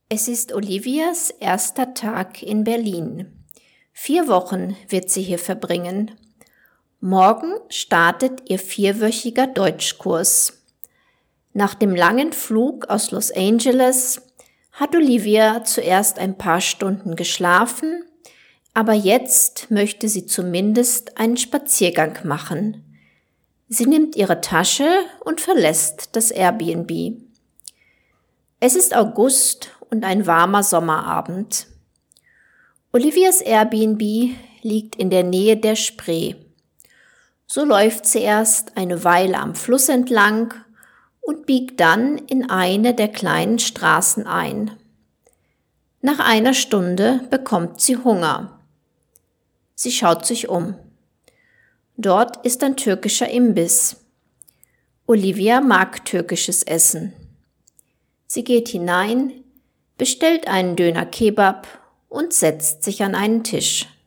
Es ist Olivias erster Tag in Berlin. 4 Wochen wird sie hier verbringen. Morgen startet ihr 4-wöchiger Deutschkurs. Nach dem langen Flug aus Los Angeles hat Olivia zuerst ein paar Stunden geschlafen, aber jetzt möchte sie zumindest einen Spaziergang machen. Sie nimmt ihre Tasche und verlässt das Airbnb. Es ist August und ein warmer Sommerabend. Olivias Airbnb liegt in der Nähe der Spree. So läuft sie erst eine Weile am Fluss entlang und biegt dann in eine der kleinen Straßen ein. Nach einer Stunde bekommt sie Hunger. Sie schaut sich um. Dort ist ein türkischer Imbiss. Olivia mag türkisches Essen. Sie geht hinein, bestellt einen Döner Kebab und setzt sich an einen Tisch.